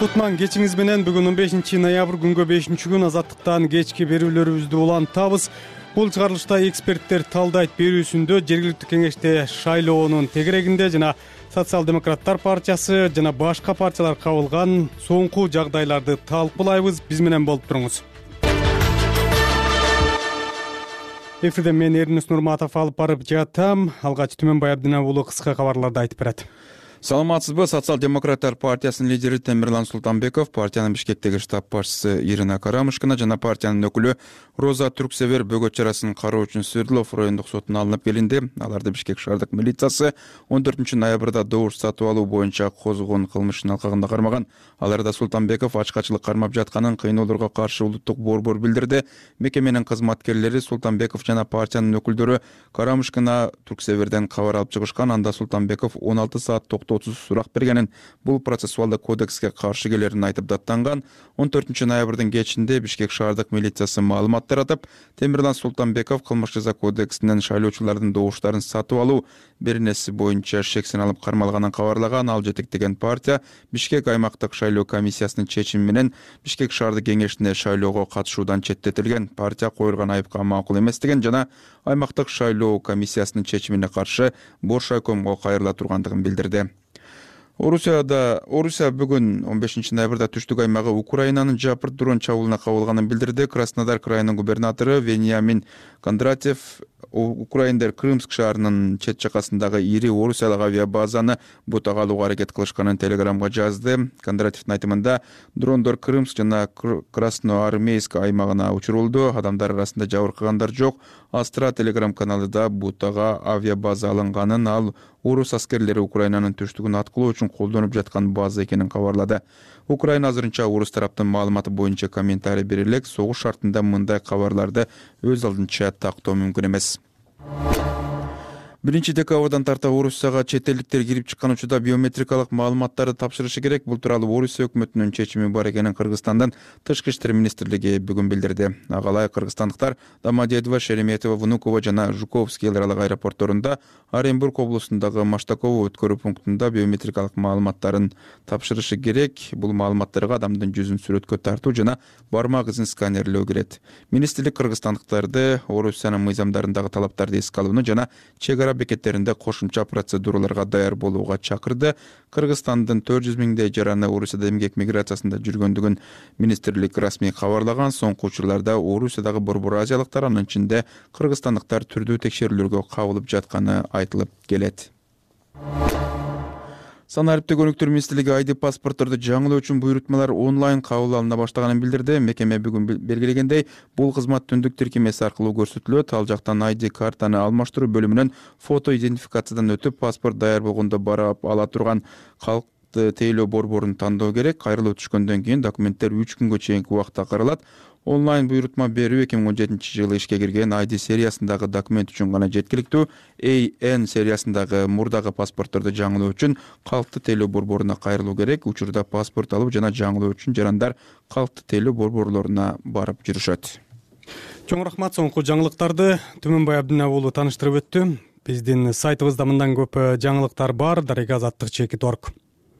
Кутман кечиңиз менен бүгүн 15 ноябрь күнгө 5-күн азаттыктан кечки берүүлөрүбүздү улантабыз. Бул чыгарылышта эксперттер талдайт берүүсүндө жергиликтүү кеңеште шайлоонун тегерегинде жана социал-демократтар партиясы жана башка партиялар кабылган соңку жагдайларды талкуулайбыз. Биз менен болуп туруңуз. Эфирде мен Эрнис Нурматов алып барып жатам. Алгач Түмөнбай Абдинов уулу кыска кабарларды айтып берет. Саламатсызбы? Социал-демократтар партиясынын лидери Темирлан Султанбеков, партиянын Бишкектеги штаб башчысы Ирина Карамушкина жана партиянын өкүлү Роза Турксевер бөгөт чарасын кароо үчүн Свердлов райондук сотуна алынып келинди. Аларды Бишкек шаардык милициясы 14 ноябрда добуш сатып алуу боюнча козгогон кылмыштын алкагында кармаган. Аларда Султанбеков ачкачылык кармап жатканын, кыйноолорго каршы улуттук борбор билдирди. Мекеменин кызматкерлери Султанбеков жана партиянын өкүлдөрү Карамушкина Турксеверден кабар алып чыгышкан. Анда Султанбеков 16 саат токтоосуз сурак бергенин, бул процессуалдык кодекске каршы келерин айтып даттанган. 14 ноябрдын кечинде Бишкек шаардык милициясы маалымат таратып, Темирлан Султанбеков кылмыш жаза кодексинен шайлоочулардын добуштарын сатып алуу беренеси боюнча шексин алып кармалганын кабарлаган. Ал жетектеген партия Бишкек аймактык шайлоо комиссиясынын чечими менен Бишкек шаардык кеңешине шайлоого катышуудан четтетилген. Партия койулган айыпка макул эместигин жана аймактык шайлоо комиссиясынын чечимине каршы бош айкомго кайрыла тургандыгын билдирди. Орусия бүгүн 15 ноябрда түштүк аймагы Украинанын жапырт дрон чабуулуна кабылганын билдирди. Краснодар крайынын губернатору Вениамин Кондратьев украиндер Крымск шаарынын чет жакасындагы ири орусиялык авиабазаны бутага алууга аракет кылышканын телеграмга жазды. Кондратьевдин айтымында дрондор Крымск жана Красноармейск аймагына учурулду. Адамдар арасында жабыркагандар жок. Астра телеграм каналында бутага авиабаза алынганын, ал орус аскерлери Украинанын түштүгүн аткылоо үчүн колдонуп жаткан база экенин кабарлады. Украина азырынча орус тараптын маалыматы боюнча комментарий бере элек. Согуш шартында мындай кабарларды өз алдынча тактоо мүмкүн эмес. 1 декабрдан тарта Орусияга чет элдиктер кирип чыккан учурда биометрикалык маалыматтарды тапшырышы керек. Бул тууралуу Орусия өкмөтүнүн чечими бар экенин Кыргызстандын Тышкы иштер министрлиги бүгүн билдирди. Агалай кыргызстандыктар Домодедово, Шереметьево, Внуково жана Жуковский эл аралык аэропортторунда, Оренбург облусундагы Маштаково өткөрүү пунктунда биометрикалык маалыматтарын тапшырышы керек. Бул маалыматтарга адамдын жүзүн сүрөткө тартуу жана бармак изин сканерлөө кирет. Министрлик кыргызстандыктарды Орусиянын мыйзамдарындагы талаптарды эске алууну жана чек ара бекеттеринде кошумча процедураларга даяр болууга чакырды. Кыргызстандын 400 миңдей жараны Орусияда эмгек миграциясында жүргөндүгүн министрлик расмий кабарлаган. Соңку учурларда Орусиядагы борбор азиялыктар, анын ичинде кыргызстандыктар түрдүү текшерүүлөргө кабылып жатканы айтылып келет. Санариптик өнүктүрүү министрлиги ID паспортторду жаңылоо үчүн буйрутмалар онлайн кабыл алына баштаганын билдирди. Мекеме бүгүн белгилегендей, бул кызмат түндүк тиркемеси аркылуу көрсөтүлөт. Ал жактан ID картаны алмаштыруу бөлүмүнөн фото идентификациядан өтүп, паспорт даяр болгондо барып ала турган калкты тейлөө борборун тандоо керек. Кайрылуу түшкөндөн кийин документтер 3 күнгө чейинки убакытта каралат. Онлайн буйрутма берүү 2017-жылы ишке кирген ID сериясындагы документ үчүн гана жеткиликтүү. AN сериясындагы мурдагы паспортторду жаңылоо үчүн калкты тейлөө борборуна кайрылуу керек. Учурда паспорт алуу жана жаңылоо үчүн жарандар калкты тейлөө борборлоруна барып жүрүшөт. Чоң рахмат. Соңку жаңылыктарды Түмөнбай Абдинов уулу тааныштырып өттү. Биздин сайтыбызда мындан көп жаңылыктар бар. Дарыга азаттык @org.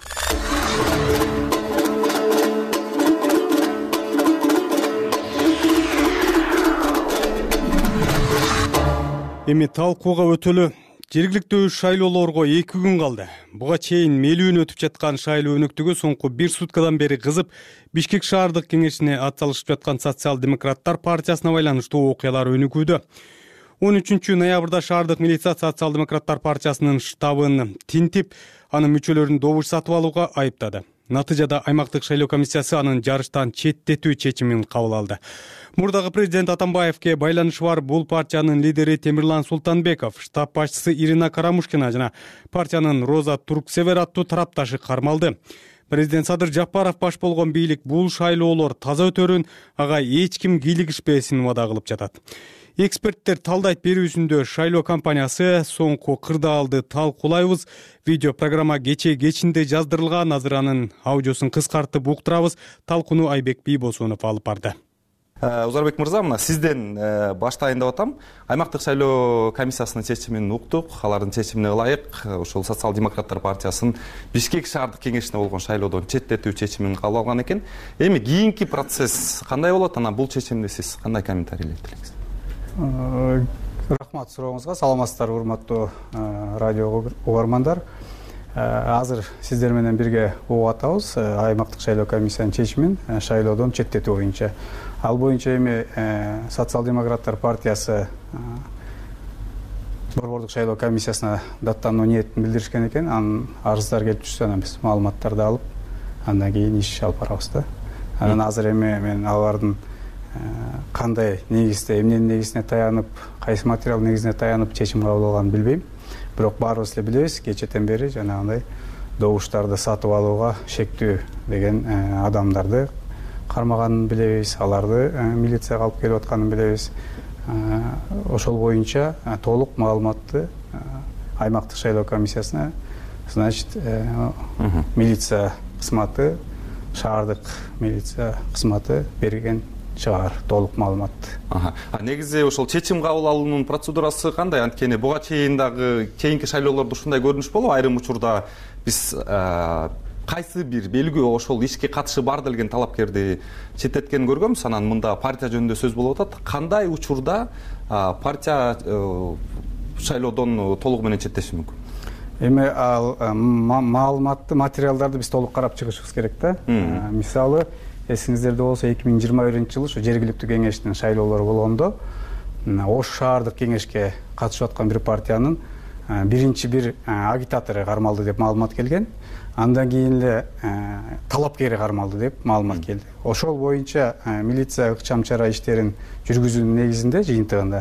Эми талкууга өтөлү. Жергиликтүү шайлоолорго 2 күн калды. Буга чейин мелүүн өтүп жаткан шайлоо өнүктүгү соңку 1 суткадан бери кызып, Бишкек шаардык кеңешине атсалышып жаткан социал-демократтар партиясына байланыштуу окуялар өнүгүүдө. 13 ноябрда шаардык милиция социал-демократтар партиясынын штабын тинтип, анын мүчөлөрүн добуш сатып алууга айыптады. Натыйжада аймактык шайлоо комиссиясы анын жарыштан четтетүү чечимин кабыл алды. Мурдагы президент Атамбаевке байланышы бар бул партиянын лидери Темирлан Султанбеков, штаб башчысы Ирина Карамушкина жана партиянын Роза Турксевер аттуу тарапташы кармалды. Президент Садыр Жапаров баш болгон бийлик бул шайлоолор таза өтөрүн, ага эч ким кийлигишпесин убада кылып жатат. Эксперттер талдайт берүүсүндө шайлоо компаниясы соңку кырдаалды талкуулайбыз. Видео программа кечинде жаздырылган, азыр анын аудиосун кыскартып уктурабыз. Талкууну Айбек Бийбосунов алып барды. Узарбек мырза, мына сизден баштайын деп атам. Аймактык шайлоо комиссиясынын чечимин уктук. Алардын чечимине ылайык ошол Социал-демократтар партиясынын Бишкек шаардык кеңешине болгон шайлоодон четтетүү чечимин кабыл алган экен. Эми кийинки процесс кандай болот? Анан бул чечимди сиз кандай комментарийлей элеңиз? Рахмат сурооңузга. Саламатсыздарбы, урматтуу радио угармандар. Азыр сиздер менен бирге угуп атабыз аймактык шайлоо комиссиянын чечимин шайлоодон четтетүү боюнча. Ал боюнча эми Социал-демократтар партиясы борбордук шайлоо комиссиясына даттануу ниетин билдиришкен экен. Анын арыздар келип түшсө, анан биз маалыматтарды алып, андан кийин иш алып барабыз да. Анан азыр эми мен алардын кандай негизде, эмненин негизине таянып, кайсы материал негизине таянып чечим кабыл алганын билбейм. Бирок баарыбыз эле билебиз, кечэтен бери жанагындай добуштарды сатып алууга шектүү деген адамдарды кармаганын билебиз, аларды милицияга алып келип атканын билебиз. Ошол боюнча толук маалыматты аймактык шайлоо комиссиясына, значит, милиция кызматы, шаардык милиция кызматы берген чыгар толук маалыматты. Негизи ошол чечим кабыл алуунун процедурасы кандай? Анткени буга чейин дагы кийинки шайлоолордо ушундай көрүнүш болуп, айрым учурда биз кайсы бир белгилүү ошол ишке катышы бар делген талапкерди четтеткенин көргөнбүз. Анан мында партия жөнүндө сөз болуп атат. Кандай учурда партия шайлоодон толугу менен четтеши мүмкүн? Эми ал маалыматты, материалдарды биз толук карап чыгышыбыз керек да. Мисалы, эсиңиздерде болсо 2021-жылы ушу жергиликтүү кеңештин шайлоолору болгондо Ош шаардык кеңешке катышып аткан бир партиянын биринчи бир агитатору кармалды деп маалымат келген. Андан кийин эле талапкери кармалды деп маалымат келди. Ошол боюнча милиция ыкчам чара иштерин жүргүзүүнүн негизинде жыйынтыгында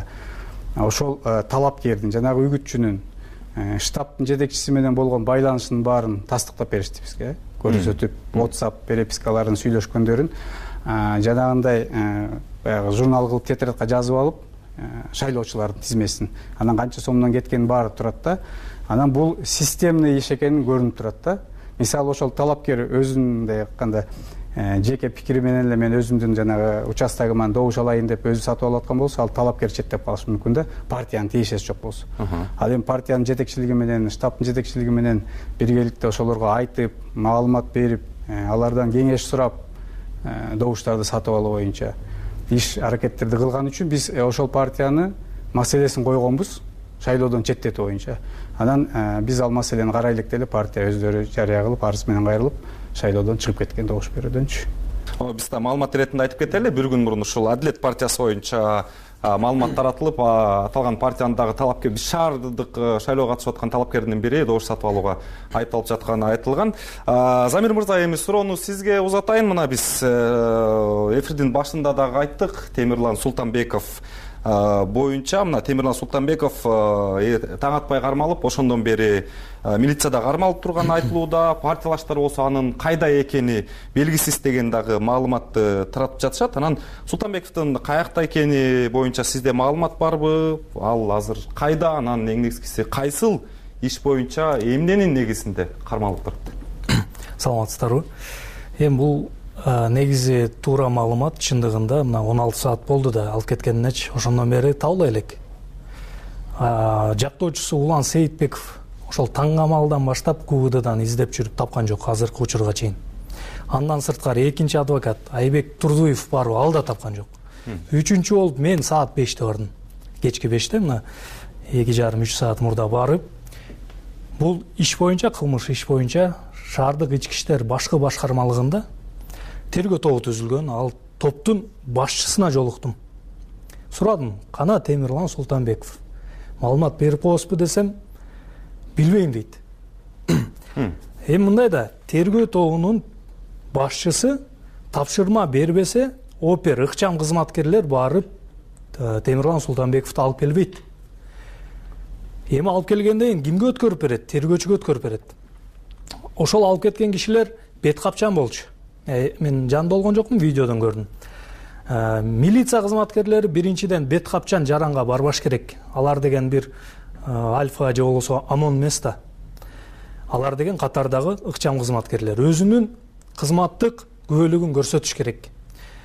ошол талапкердин, жанагы үгүтчүнүн, штабтын жетекчиси менен болгон байланышынын баарын тастыктап беришти бизге. Көрсөтүп, WhatsApp перепискаларын сүйлөшкөндөрүн жанагындай баягы журнал кылып тетрадка жазып алып, шайлоочулардын тизмесин, анан канча сомдон кеткени баары турат да. Анан бул системный иш экени көрүнүп турат да. Мисалы, ошол талапкер өзүндөй айтканда жеке пикири менен эле мен өзүмдүн жанагы участогуман добуш алайын деп өзү сатып алып аткан болсо, ал талапкер четтеп калышы мүмкүн да, партиянын тиешеси жок болсо. Ал эми партиянын жетекчилиги менен, штабтын жетекчилиги менен биргеликте ошолорго айтып, маалымат берип, алардан кеңеш сурап, добуштарды сатып алуу боюнча иш аракеттерди кылган үчүн биз ошол партияны маселесин койгонбуз, шайлоодон четтетүү боюнча. Анан биз ал маселени карай элек деле партия өздөрү жарыя кылып, арыз менен кайрылып, шайлоодон чыгып кеткен добуш берүүдөнчү. Биз да маалымат иретинде айтып кетели. Бир күн мурун ушул Адилет партиясы боюнча маалымат таратылып, аталган партиянын дагы талапкер, биз шаардык шайлоого катышып аткан талапкердин бири добуш сатып алууга айыпталып жатканы айтылган. Замир мырза, эми суроону сизге узатайын. Мына биз эфирдин башында дагы айттык, Темирлан Султанбеков боюнча, мына Темирлан Султанбеков таң атпай кармалып, ошондон бери милицияда кармалып турганы айтылууда, партиялаштар болсо анын кайда экени белгисиз деген дагы маалыматты таратып жатышат. Анан Султанбековдун каякта экени боюнча сизде маалымат барбы? Ал азыр кайда? Анан эң негизгиси кайсыл иш боюнча эмненин негизинде кармалып турат? Саламатсыздарбы? Эми бул негизи туура маалымат. Чындыгында мына 16 саат болду да алып кеткенинечи, ошондон бери табылбай элек. Жактоочусу Улан Сейитбеков ошол таң амалдан баштап КУВДдан издеп жүрүп тапкан жок азыркы учурга чейин. Андан сырткары экинчи адвокат Айбек Турдуев барбы, ал да тапкан жок. Үчүнчү болуп мен саат 5-те бардым. Кечки 5-те, мына 2,5-3 саат мурда барып, бул иш боюнча, кылмыш иш боюнча шаардык ички иштер башкы башкармалыгында тергөө тобу түзүлгөн. Ал топтун башчысына жолуктум. Сурадым, кана Темирлан Султанбеков маалымат берип коесузбу десем, билбейм дейт. Эми мындай да, тергөө тобунун башчысы тапшырма бербесе, опер ыкчам кызматкерлер барып Темирлан Султанбековду алып келбейт. Эми алып келгенден кийин кимге өткөрүп берет? Тергөөчүгө өткөрүп берет. Ошол алып кеткен кишилер бет капчан болчу. Мен жанында болгон жокмун, видеодон көрдүм. Милиция кызматкерлери биринчиден бет капчан жаранга барбаш керек. Алар деген бир альфа же болбосо ОМОН эмес да. Алар деген катардагы ыкчам кызматкерлер. Өзүнүн кызматтык күбөлүгүн көрсөтүш керек.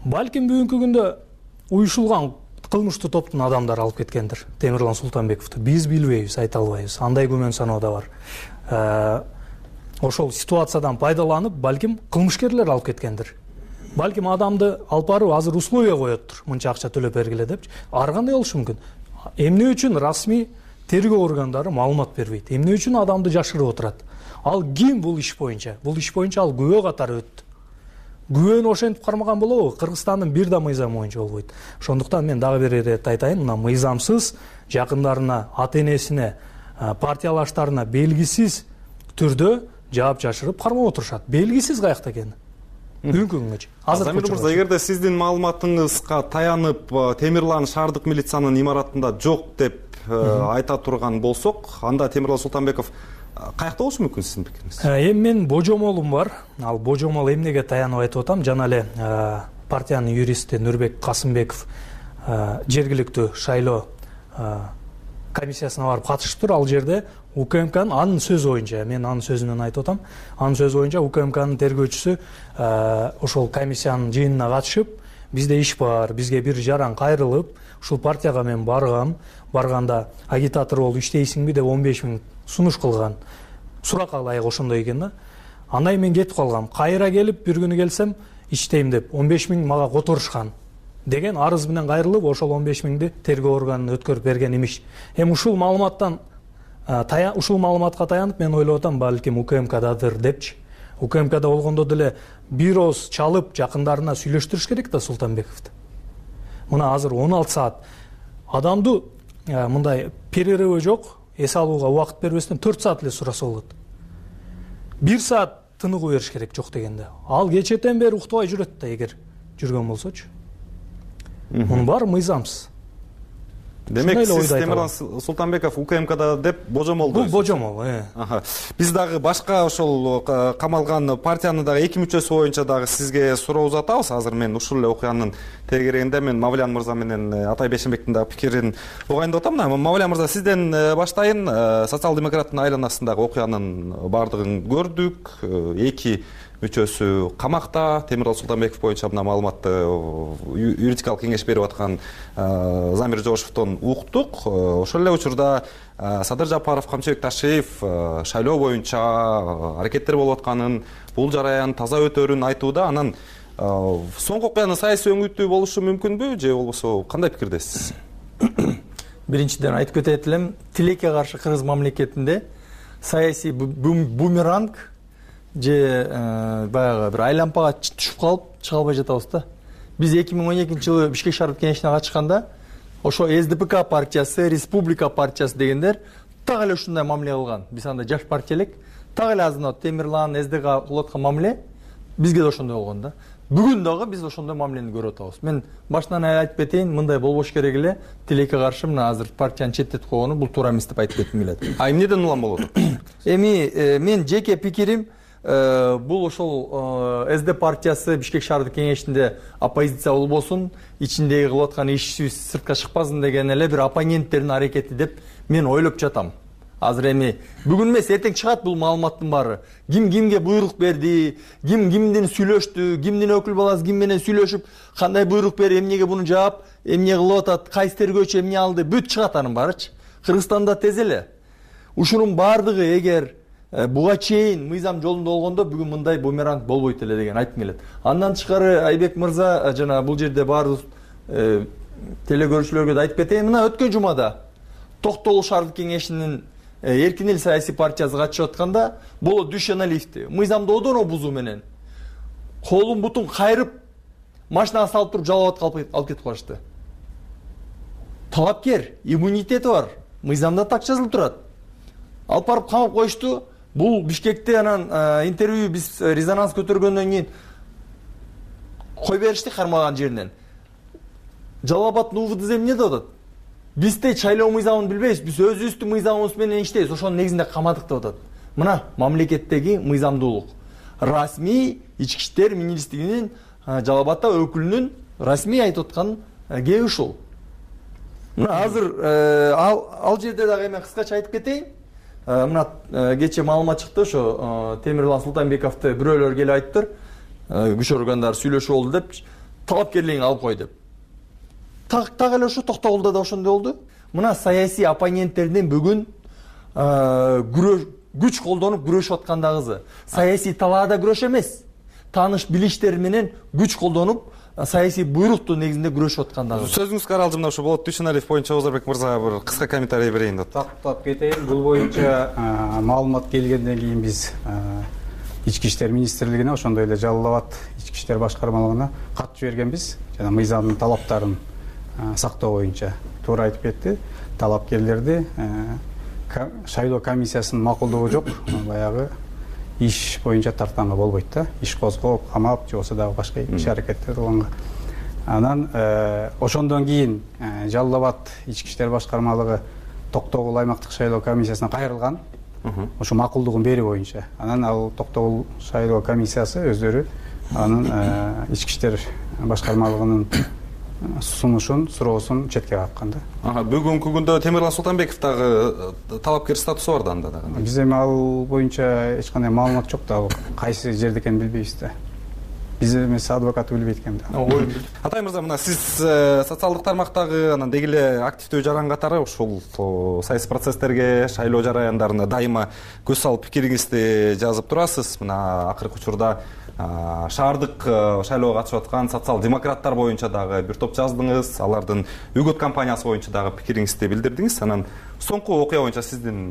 Балким бүгүнкү күндө уюшулган кылмыштуу топтун адамдары алып кеткендир Темирлан Султанбековду. Биз билбейбиз, айта албайбыз. Андай күмөн саноо да бар. Ошол ситуациядан пайдаланып, балким кылмышкерлер алып кеткендир. Балким адамды алып барып азыр условия коёттур. Мынча акча төлөп бергиле депчи. Ар кандай болушу мүмкүн? Эмне үчүн расмий тергөө органдары маалымат бербейт? Эмне үчүн адамды жашырып отурат? Ал ким бул иш боюнча? Бул иш боюнча ал күбө катары өттү. Күбөнү ошентип кармаган болобу? Кыргызстандын бир да мыйзамы боюнча болбойт. Ошондуктан мен дагы бир ирет айтайын, мына мыйзамсыз жакындарына, ата энесине, партиялаштарына белгисиз түрдө жаап жашырып кармап отурушат. Белгисиз каякта экени. Бүгүнкү күнгөчү. Замир мырза, эгерде сиздин маалыматыңызга таянып Темирлан шаардык милициянын имаратында жок деп айта турган болсок, анда Темирлан Султанбеков каякта болушу мүмкүн сиздин пикириңиз? Эми менин божомолум бар. Ал божомол эмнеге таянып айтып атам? Жана эле партиянын юристи Нурбек Касымбеков жергиликтүү шайлоо комиссиясына барып катышыптыр. Ал жерде УКМКнын анын сөзү боюнча, мен анын сөзүнөн айтып атам, анын сөзү боюнча УКМКнын тергөөчүсү ошол комиссиянын жыйынына катышып, бизде иш бар, бизге бир жаран кайрылып, ушул партияга мен баргам, барганда агитатор болуп иштейсиңби деп 15 000 сунуш кылган. Суракка ылайык ошондой экен да. Андан кийин мен кетип калгам. Кайра келип бир күнү келсем, иштейм деп 15 000 мага которушкан деген арыз менен кайрылып, ошол 15 000ди тергөө органына өткөрүп берген имиш. Эми ушул маалыматка таянып мен ойлоп атам, балким УКМКдадыр депчи. УКМКда болгондо деле бир ооз чалып жакындарына сүйлөштүрүш керек да Султанбековду. Мына азыр 16 саат адамды мындай перерывы жок, эс алууга убакыт бербестен 4 саат эле сураса болот. 1 саат тыныгуу бериш керек жок дегенде. Ал кечетен бери уктабай жүрөт да, эгер жүргөн болсочу. Мунун баары мыйзамсыз. Демек сиз Темирлан Султанбеков УКМКда деп божомолду. Бул божомол. Биз дагы башка ошол камалган партиянын дагы 2 мүчөсү боюнча дагы сизге суроо узатабыз. Азыр мен ушул эле окуянын тегерегинде мен Мавлян мырза менен Атай Бейшенбектин дагы пикирин угайындап атам. Мавлян мырза, сизден баштайын. Социал-демократтын айланасындагы окуянын баардыгын көрдүк. 2 мүчөсү камакта. Темирлан Султанбеков боюнча мына маалыматты юридикалык кеңеш берип аткан Замир Жошевдон уктук. Ошол эле учурда Садыр Жапаров, Камчыбек Ташиев шайлоо боюнча аракеттер болуп атканын, бул жараян таза өтөрүн айтууда. Анан соңку окуянын саясий өңүтү болушу мүмкүнбү же болбосо кандай пикирдесиз? Биринчиден айтып кетет элем, тилекке каршы кыргыз мамлекетинде саясий бумеранг же баягы бир айлампага түшүп калып чыга албай жатабыз да. Биз 2012 жылы Бишкек шаардык кеңешине катышканда ошо СДПК партиясы, Республика партиясы дегендер так эле ушундай мамиле кылган. Биз анда жаш партия элек, так эле азыр Темирлан, СДК кылып аткан мамиле бизге да ошондой болгон да. Бүгүн дагы биз ошондой мамилени көрүп атабыз. Мен башынан айтып кетейин, мындай болбош керек эле. Тилекке каршы мына азыр партияны четтетип койгону бул туура эмес деп айтып кетким келет. Эмнеден улам болот? Эми мен жеке пикирим, бул ошол СД партиясы Бишкек шаардык кеңешинде оппозиция болбосун, ичиндеги кылып аткан иши сыртка чыкпасын деген эле бир оппоненттердин аракети деп мен ойлоп жатам. Азыр эми бүгүн эмес, эртең чыгат бул маалыматтын баары. Ким кимге буйрук берди, ким кимдин сүйлөштү, кимдин өкүл баласы ким менен сүйлөшүп, кандай буйрук берип, эмнеге буну жаап, эмне кылып атат, кайсы тергөөчү эмне алды, бүт чыгат анын баарычы. Кыргызстанда тез эле. Ушунун баардыгы эгер буга чейин мыйзам жолунда болгондо бүгүн мындай бумеранг болбойт эле деген айткым келет. Андан тышкары Айбек мырза жана бул жерде баардык телекөрүүчүлөргө да айтып кетейин. Мына өткөн жумада Токтогул шаардык кеңешинин Эркин эл саясий партиясы катышып атканда Болот Дүйшеналиевди мыйзамды одоно бузуу менен колун бутун кайрып машинага салып туруп жалап алып кетип калышты. Талапкер, иммунитети бар, мыйзамда так жазылып турат. Алып барып камап коюшту. Бул Бишкекте анан интервью биз резонанс көтөргөндөн кийин кой беришти кармаган жеринен. Жалал Абадтын УВДЗ эмне деп атат? Биз тей шайлоо мыйзамын билбейбиз, биз өзүбүздүн мыйзамыбыз менен иштейбиз, ошонун негизинде камадык деп атат. Мына мамлекеттеги мыйзамдуулук. Расмий ички иштер министрлигинин Жалал Абадта өкүлүнүн расмий айтып аткан кээ ушул. Мына азыр ал жерде дагы эми кыскача айтып кетейин. Мына кече маалымат чыкты, ошо Темирлан Султанбековду бирөөлөр келип айтыптыр. Күч органдары сүйлөшүп болду деп. талапкерлигин алып кой деп. Так эле ошо Токтогулда да ошондой болду. Мына саясий оппоненттерден бүгүн күч колдонуп күрөшүп аткандагысы. Саясий талаада күрөш эмес. Тааныш билиштер менен күч колдонуп саясий буйруктун негизинде күрөшүп аткандагы. Сөзүңүзгө аралжы мына ушу Болот Дүйшөналиев боюнча Озорбек мырза бир кыска комментарий берейин деп. Тактап кетейин. Бул боюнча маалымат келгенден кийин биз Ички иштер министрлигине, ошондой эле Жалал Абад ички иштер башкармалыгына кат жибергенбиз. Жана мыйзамдын талаптарын сактоо боюнча туура айтып кетти. Талапкерлерди шайлоо комиссиясынын макулдугу жок, баягы иш боюнча тартканга болбойт да. Иш козгоп, камап, же болбосо дагы башка иш аракеттер кылганга. Анан ошондон кийин Жалал Абад ички иштер башкармалыгы Токтогул аймактык шайлоо комиссиясына кайрылган. Ошо макулдугун берүү боюнча. Анан ал Токтогул шайлоо комиссиясы өздөрү анын ички иштер башкармалыгынын сунушун, суроосун четке каккан да. Бүгүнкү күндө Темирлан Султанбеков дагы талапкер статусу бар да анда дагы. Биз эми ал боюнча эч кандай маалымат жок да, кайсы жерде экенин билбейбиз да. Биз эмес адвокат билбейт экен да. Атай мырза, мына сиз социалдык тармактагы анан деги эле активдүү жаран катары ушул саясий процесстерге, шайлоо жараяндарына дайыма көз салып пикириңизди жазып турасыз. Мына акыркы учурда шаардык шайлоого катышып аткан социал-демократтар боюнча дагы бир топ жаздыңыз, алардын үгөт кампаниясы боюнча дагы пикириңизди билдирдиңиз. Анан соңку окуя боюнча сиздин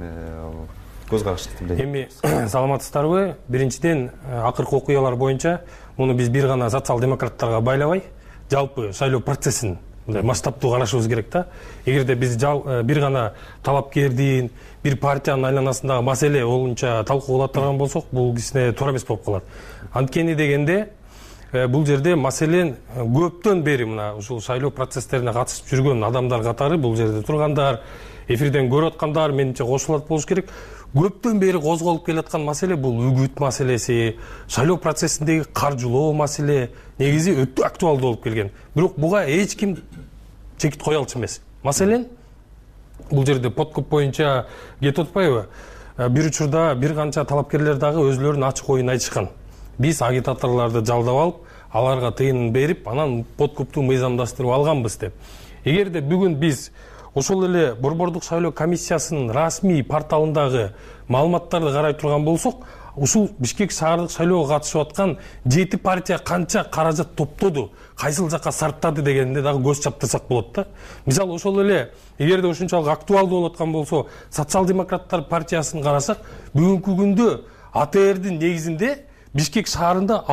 көз карашыңызды эми саламатсыздарбы? Биринчиден, акыркы окуялар боюнча муну биз бир гана социал-демократтарга байлабай, жалпы шайлоо процессин масштабтуу карашыбыз керек да. Эгерде биз бир гана талапкердин, бир партиянын айланасындагы маселе боюнча талкуу кыла турган болсок, бул кичине туура эмес болуп калат. Анткени дегенде бул жерде маселен көптөн бери мына ушул шайлоо процесстерине катышып жүргөн адамдар катары, бул жерде тургандар, эфирден көрүп аткандар менимче кошулат болуш керек. Көптөн бери козголуп келаткан маселе бул үгүт маселеси, шайлоо процессиндеги каржылоо маселе негизи өтө актуалдуу болуп келген. Бирок буга эч ким чекит кое алчу эмес. Маселен бул жерде подкуп боюнча кетип атпайбы? Бир учурда бир канча талапкерлер дагы өзлөрүнүн ачык оюн айтышкан. Биз агитаторлорду жалдап алып, аларга тыйын берип, анан подкупту мыйзамдаштырып алганбыз деп. Эгерде бүгүн биз ошол эле Борбордук шайлоо комиссиясынын расмий порталындагы маалыматтарды карай турган болсок, ушул Бишкек шаардык шайлоого катышып аткан 7 партия канча каражат топтоду, кайсыл жакка сарптады дегенде дагы көз чаптырсак болот да. Мисалы ошол эле эгерде ушунчалык актуалдуу болуп аткан болсо, социал-демократтар партиясын карасак, бүгүнкү күндө АТРдин негизинде Бишкек шаарында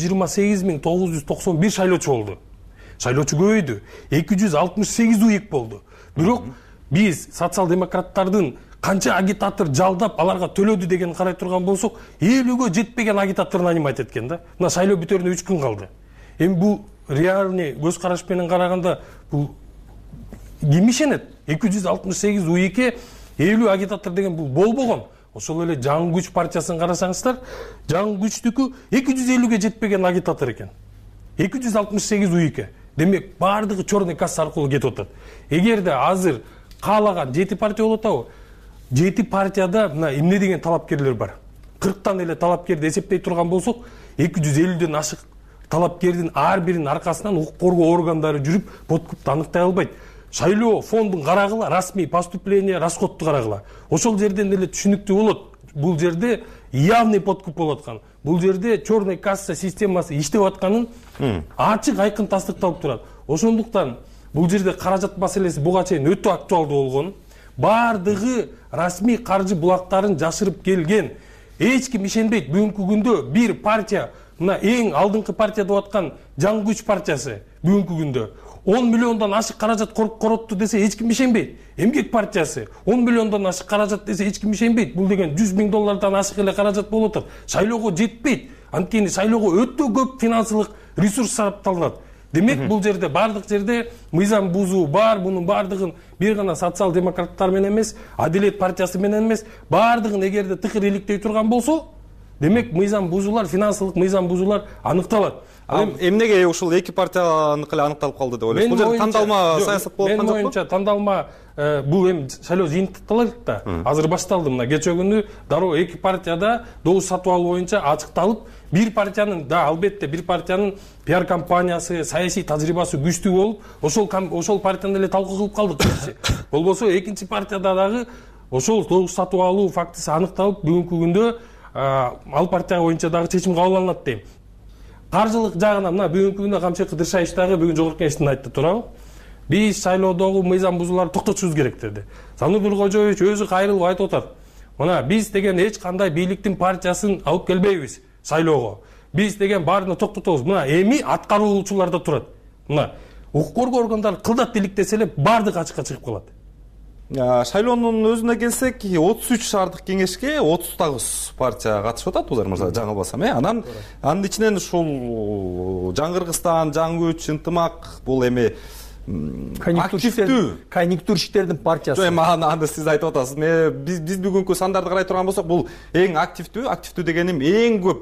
628.991 шайлоочу болду. Шайлоочу көбөйдү. 268 уйык болду. Бирок биз социал-демократтардын канча агитатор жалдап, аларга төлөдү деген карай турган болсок, 50гө жетпеген агитатор нанимать эткен да. Мына шайлоо бүтөрүнө 3 күн калды. Эми бул реальный көз караш менен караганда бул ким ишенет? 268 уйыкке 50 агитатор деген бул болбогон. Ошол эле Жаңы күч партиясын карасаңыздар, Жаңы күчтүкү 250гө жетпеген агитатор экен. 268 уйыкке. Демек, бардыгы черный касса аркылуу кетип атат. Эгерде азыр каалаган 7 партия болуп атабы? 7 партияда мына эмне деген талапкерлер бар. 40тан эле талапкерди эсептей турган болсок, 250ден ашык талапкердин ар биринин аркасынан укук коргоо органдары жүрүп, подкупты аныктай албайт. Шайлоо фондун карагыла, расмий поступление, расходту карагыла. Ошол жерден эле түшүнүктүү болот. Бул жерде явный подкуп болуп аткан. Бул жерде черный касса системасы иштеп атканын ачык айкын тастыкталып турат. Ошондуктан бул жерде каражат маселеси буга чейин өтө актуалдуу болгон. Бардыгы расмий каржы булактарын жашырып келген. Эч ким ишенбейт. Бүгүнкү күндө бир партия, мына эң алдыңкы партия деп аткан Жаңы күч партиясы бүгүнкү күндө 10 миллиондан ашык каражат коротту десе эч ким ишенбейт. Эмгек партиясы 10 миллиондан ашык каражат десе эч ким ишенбейт. Бул деген 100 миң доллардан ашык эле каражат болуп атат. Шайлоого жетпейт. Анткени шайлоого өтө көп финансылык ресурс сарпталынат. Демек, бул жерде бардык жерде мыйзам бузуу бар. Бунун бардыгын бир гана социал-демократтар менен эмес, Адилет партиясы менен эмес, бардыгын эгерде тыкыр иликтей турган болсо, демек мыйзам бузуулар, финансылык мыйзам бузуулар аныкталат. Эмнеге ушул эки партияныкы эле аныкталып калды деп ойлойсуз? Бул жерде тандалма саясат болуп аткан жокпу? Менин оюмча тандалма бул эми шайлоо жыйынтыкталат да. Азыр башталды. Мына кече күнү дароо эки партияда добуш сатып алуу боюнча ачыкталып, бир партиянын да албетте бир партиянын пиар компаниясы, саясий тажрыйбасы күчтүү болуп, ошол партияны эле талкуу кылып калдык биринчи. Болбосо экинчи партияда дагы ошол добуш сатып алуу фактысы аныкталып, бүгүнкү күндө ал партия боюнча дагы чечим кабыл алынат дейм. Каржылык жагынан мына бүгүнкү күндө Камчы Кыдыршаевич дагы бүгүн жогорку кеңештин айтты туурабы? Биз шайлоодогу мыйзам бузууларды токтотушубуз керек деди. Занубир Кожоевич өзү кайрылып айтып атат. Мына биз деген эч кандай бийликтин партиясын алып келбейбиз шайлоого. Биз деген баарына токтотобуз. Мына эми аткаруучуларда турат. Мына укук коргоо органдары кылдат иликтесе эле баардыгы ачыкка чыгып калат. Шайлоонун өзүнө келсек, 33 шаардык кеңешке 39 партия катышып атат, Узар мырза, жаңылбасам. Анын ичинен ушул Жаңы Кыргызстан, Жаңы Күч, Ынтымак бул эми конъюнктурщиктердин партиясы. Эми аны сиз айтып атасыз. Биз бүгүнкү сандарды карай турган болсок, бул эң активдүү дегеним эң көп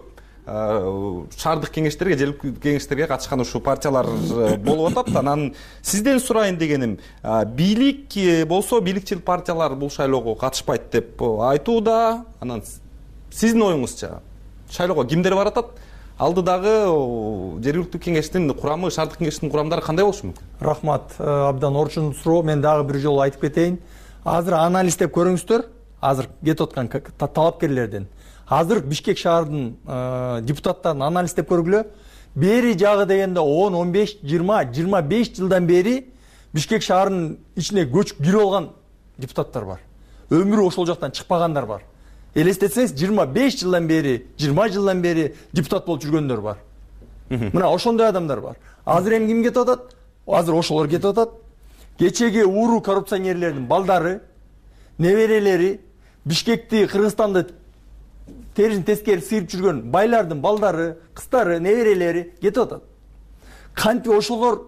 шаардык кеңештерге, желиликтүү кеңештерге катышкан ушул партиялар болуп атат. Анан сизден сурайын дегеним, бийлик болсо, бийликчил партиялар бул шайлоого катышпайт деп айтууда. Анан сиздин оюңузча шайлоого кимдер баратат? Алдыдагы жергиликтүү кеңештин курамы, шаардык кеңештин курамдары кандай болушу мүмкүн? Рахмат, абдан орчун суроо. Мен дагы бир жолу айтып кетейин. Азыр анализдеп көрүңүздөр. Азыр кетип аткан талапкерлерден. Азыр Бишкек шаарынын депутаттарын анализдеп көргүлө. Бери жагы дегенде 10, 15, 20, 25 жылдан бери Бишкек шаарынын ичине көчүп кирип алган депутаттар бар. Өмүрү ошол жактан чыкпагандар бар. Элестетсеңиз 25 жылдан бери, 20 жылдан бери депутат болуп жүргөндөр бар. Мына ошондой адамдар бар. Азыр эми ким кетип атат? Азыр ошолор кетип атат. Кечеги ууру коррупционерлердин балдары, неберелери, Бишкекти, Кыргызстанды терисин тескери сыйып жүргөн байлардын балдары, кыздары, неберелери кетип атат. Кантип ошолор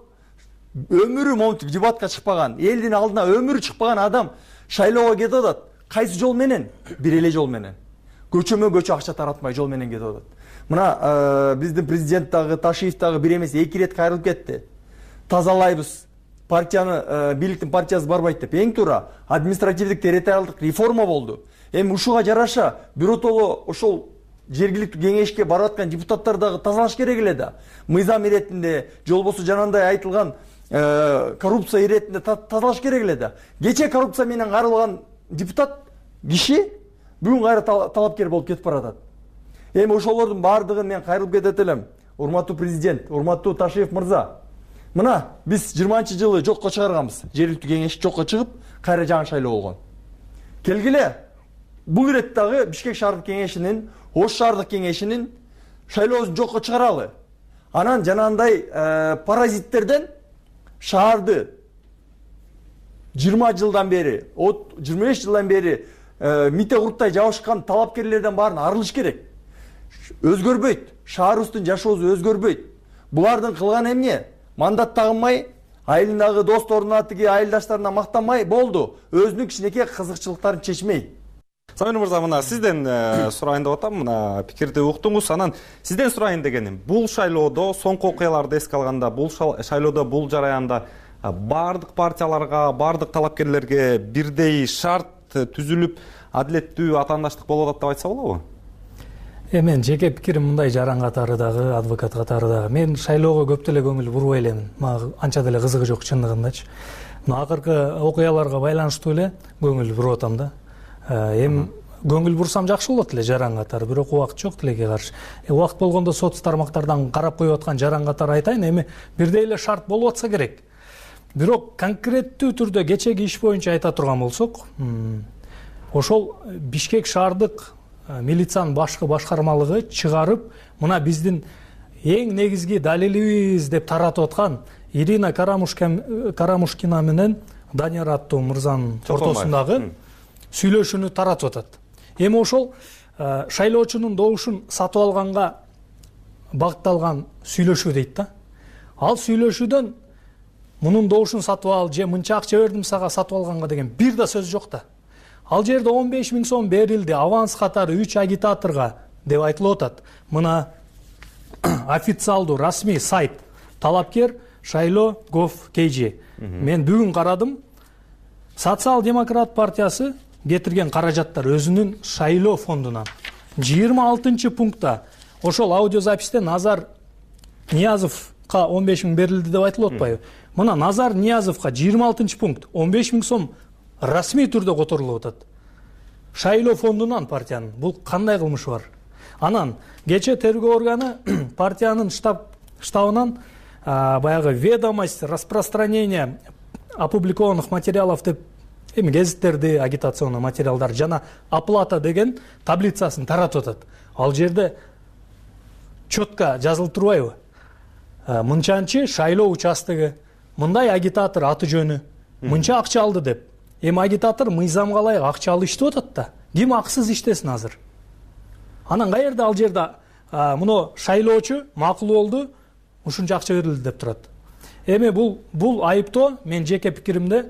өмүрү монтип дебатка чыкпаган, элдин алдына өмүрү чыкпаган адам шайлоого кетип атат. Кайсы жол менен? Бир эле жол менен. Көчө акча таратмай жол менен кетип атат. Мына биздин президент дагы, Ташиев дагы бир эмес 2 рет кайрылып кетти. Тазалайбыз. Партияны, бийликтин партиясы барбайт деп. Эң туура административдик территориалдык реформа болду. Эми ушуга жараша биротоло ошол жергиликтүү кеңешке барып аткан депутаттар дагы тазалаш керек эле да. Мыйзам иретинде, же болбосо жанагындай айтылган коррупция иретинде тазалаш керек эле да. Кече коррупция менен каралган депутат киши бүгүн кайра талапкер болуп кетип баратат. Эми ошолордун баардыгын мен кайрылып кетет элем. Урматтуу президент, урматтуу Ташиев мырза. Мына биз 20-жылы жокко чыгарганбыз. Жергиликтүү кеңеш жокко чыгып, кайра жаңы шайлоо болгон. Келгиле, бул ирет дагы Бишкек шаардык кеңешинин, Ош шаардык кеңешинин шайлоосун жокко чыгаралы. Анан жанагындай паразиттерден шаарды 20 жылдан бери, 25 жылдан бери мите курттай жабышкан талапкерлерден баарын арылыш керек. Өзгөрбөйт. Шаарыбыздын жашоосу өзгөрбөйт. Булардын кылган эмне? Мандат тагынмай, айылындагы досторуна, тиги айылдаштарына мактанмай болду. Өзүнүн кичинекей кызыкчылыктарын чечмей. Самир мырза, мына сизден сурайын деп атам, мына пикирди уктуңуз. Анан сизден сурайын дегеним, бул шайлоодо соңку окуяларды эске алганда, бул шайлоодо, бул жараянда бардык партияларга, бардык талапкерлерге бирдей шарт түзүлүп, адилеттүү атаандаштык болуп атат деп айтса болобу? Мен жеке пикирим мындай, жаран катары дагы, адвокат катары дагы. Мен шайлоого көп деле көңүл бурбай элемин. Мага анча деле кызыгы жок чындыгындачы. Мына акыркы окуяларга байланыштуу эле көңүл буруп атам да. Эми көңүл бурсам жакшы болот эле жаран катары, бирок убакыт жок тилекке каршы. Убакыт болгондо соц тармактардан карап коюп аткан жаран катары айтайын, эми бирдей эле шарт болуп атса керек. Бирок конкреттүү түрдө кечеги иш боюнча айта турган болсок, ошол Бишкек шаардык милициянын башкы башкармалыгы чыгарып, мына биздин эң негизги далилибиз деп таратып аткан Ирина Карамушкина менен Данияр аттуу мырзанын ортосундагы сүйлөшүүнү таратып атат. Эми ошол шайлоочунун добушун сатып алганга багытталган сүйлөшүү дейт да. Ал сүйлөшүүдөн мунун добушун сатып ал же мынча акча бердим сага сатып алганга деген бир да сөз жок да. Ал жерде 15 000 сом берилди, аванс катары 3 агитаторго деп айтылып атат. Мына официалдуу расмий сайт талапкер Шайлоо gov.kg. Мен бүгүн карадым. Социал-демократ партиясы кетирген каражаттар өзүнүн Шайлоо фондунан 26 пунктта ошол аудиозаписте Назар Ниязовго 15 000 берилди деп айтылып атпайбы? Мына Назар Ниязовго 26 пункт 15 000 сом расмий түрдө которулуп атат. Шайлоо фондунан партиянын. Бул кандай кылмыш бар? Анан кече тергөө органы партиянын штабынан баягы ведомость распространения опубликованных материалов деп гезиттерди, агитационный материалдар жана оплата деген таблицасын таратып атат. Ал жерде четко жазылып турбайбы? Мынчанчы шайлоо участогу, мындай агитатор аты жөнү, мынча акча алды деп. Эми агитатор мыйзамга ылайык акча алып иштеп атат да. Ким аксыз иштесин азыр? Анан каерде ал жерде муну шайлоочу макул болду, ушунча акча берилди деп турат. Эми бул айыптоо мен жеке пикиримде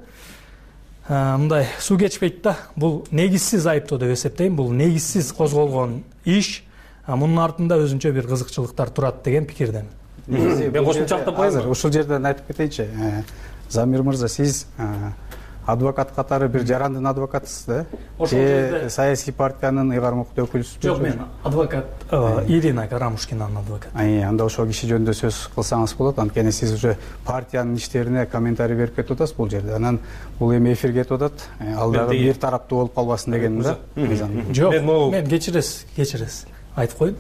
мындай суу кечпейт да. Бул негизсиз айыптоо деп эсептейм. Бул негизсиз козголгон иш. Мунун артында өзүнчө бир кызыкчылыктар турат деген пикирдемин. Мен кошумча азыр ушул жерден айтып кетейинчи. Замир мырза, сиз адвокат катары бир жарандын адвокатысыз да? Же саясий партиянын ыйгармыктуу өкүлүсүз? Жок, мен адвокат Ирина Карамушкинанын адвокаты. Анда ошол киши жөнүндө сөз кылсаңыз болот. Анткени сиз уже партиянын иштерине комментарий берип кетип атасыз бул жерде. Анан бул эми эфирге кетип атат. Ал дагы бир тараптуу болуп калбасын дегеним да. Жок, мен кечиресиз. Айтып коеюн.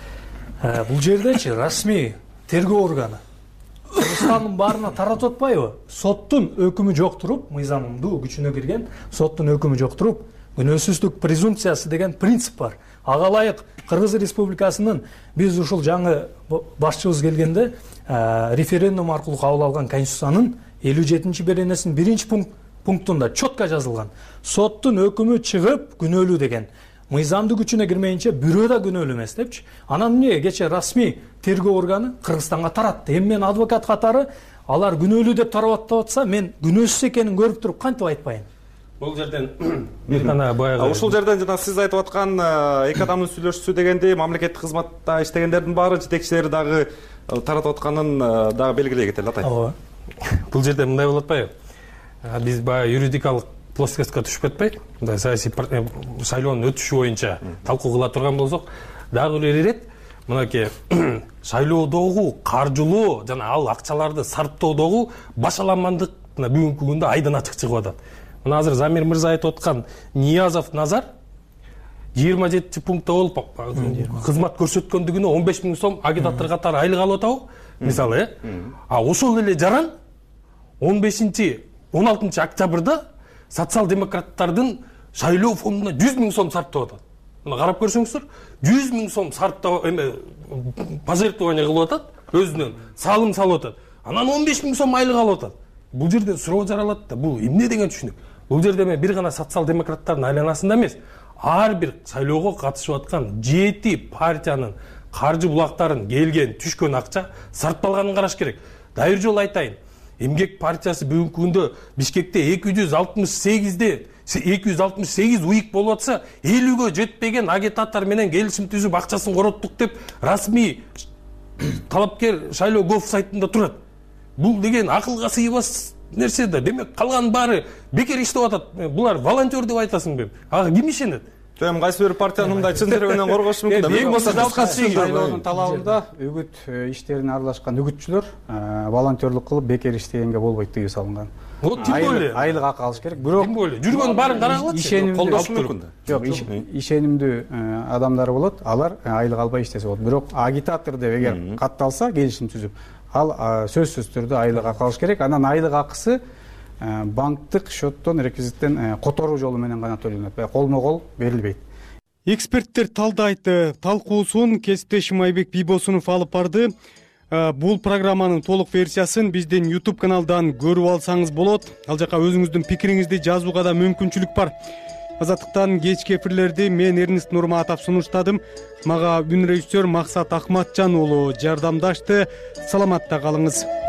Бул жердечи расмий тергөө органы Кыргызстандын баарына таратып атпайбы? Соттун өкүмү жок туруп, мыйзамдуу күчүнө кирген соттун өкүмү жок туруп, күнөөсүздүк презумпциясы деген принцип бар. Ага ылайык Кыргыз Республикасынын биз ушул жаңы башчыбыз келгенде референдум аркылуу кабыл алган Конституциянын 57-беренесинин 1-пунктунда четко жазылган. Соттун өкүмү чыгып күнөөлүү деген. Мыйзамдуу күчүнө кирмейинче бирөө да күнөөлүү эмес депчи. Анан эмне кече расмий тергөө органы Кыргызстанга таратты. Эми мен адвокат катары алар күнөөлүү деп тарап атса, мен күнөөсүз экенин көрүп туруп кантип айтпайын? Бул жерден бир гана баягы ушул жерден жана сиз айтып аткан эки адамдын сүйлөшүүсү дегенде мамлекеттик кызматта иштегендердин баары жетекчилери дагы таратып атканын дагы белгилей кетели атай. Ооба. Бул жерде мындай болуп атпайбы? Биз баягы юридикалык плоскостька түшүп кетпей, мындай саясий шайлоонун өтүшү боюнча талкуу кыла турган болсок, дагы бир ирет мынакей шайлоодогу каржылоо жана ал акчаларды сарптоодогу башаламандык бүгүнкү күндө айдан ачык чыгып атат. Мына азыр Замир мырза айтып аткан Ниязов Назар 27 пунктта болуп кызмат көрсөткөндүгүнө 15 000 сом агитатор катары айлык алып атабы? Мисалы, ошол эле жаран 16 октябрда социал-демократтардын шайлоо фондуна 100 000 сом сарптап атат. Мына карап көрсөңүздөр, 100 000 сом сарптап пожертвование кылып атат, өзүнөн салым салып атат. Анан 15 000 сом айлык алып атат. Бул жерде суроо жаралат да, бул эмне деген түшүнүк? Бул жерде мен бир гана социал-демократтардын айланасында эмес, ар бир шайлоого катышып аткан 7 партиянын каржы булактарын келген, түшкөн акча сарпталганын караш керек. Дайыр жол айтайын. Эмгек партиясы бүгүнкү күндө Бишкекте 268 уйук болуп атса, 50гө жетпеген агитатор менен келишим түзүп акчасын короттук деп расмий талапкер шайлоо gov сайтында турат. Бул деген акылга сыйбас нерсе да. Демек калганын баары бекер иштеп атат. Булар волонтер деп айтасыңбы? Ага ким ишенет? Эми кайсы бир партиянын мындай чын жүрөгүнөн коргош мүмкүн да. Эң болсо шайлоонун талабында үгүт иштерине аралашкан үгүтчүлөр волонтерлук кылып бекер иштегенге болбойт тыюу салынган. Вот тим более айлык акы алыш керек. Бирок тим более жүргөн баарын карагылачы. Колдош мүмкүн да. Жок, ишенимдүү адамдар болот, алар айлык албай иштесе болот. Бирок агитатор деп эгер катталса, келишим түзүп, ал сөзсүз түрдө айлык акы алыш керек. Анан айлык акысы банктык счеттон, реквизиттен которуу жолу менен гана төлөнөт. Колмо-кол берилбейт. Эксперттер талдайды. Талкуусун кесиптешим Айбек Бийбосунов алып барды. Бул программанын толук версиясын биздин YouTube каналдан көрүп алсаңыз болот. Ал жака өзүңүздүн пикириңизди жазууга да мүмкүнчүлүк бар. Азаттыктан кечки эфирлерди мен Эрнест Нурматов сунуштадым. Мага үн режиссер Максат Акматжан уулу жардамдашты. Саламатта калыңыз.